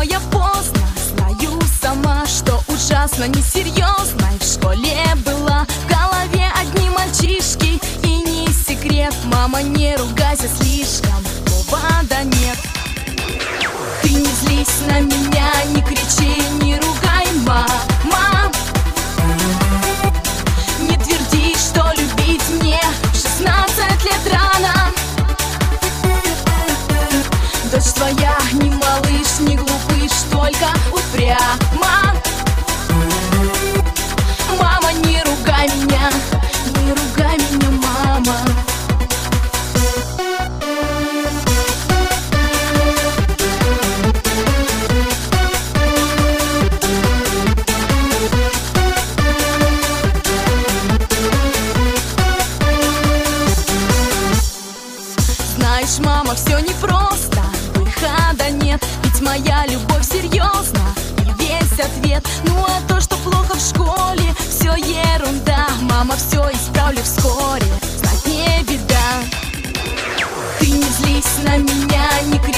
я поздно, знаю сама, что ужасно несерьезно. И в школе была в голове одни мальчишки. И не секрет, мама, не ругайся слишком, повода нет. Ты не злись на меня, не кричи, не ругай, мама. Не тверди, что любить мне 16 лет рано. Дочь твоя не малыш, не глупыш, только упряма. Мама, не ругай меня, не ругай меня, мама. Знаешь, мама, все непросто, выхода нет, ведь моя любовь серьезна, и весь ответ. Ну а то, что плохо в школе, все ерунда, мама, все исправлю вскоре, знать не беда. Ты не злись на меня, не кричи.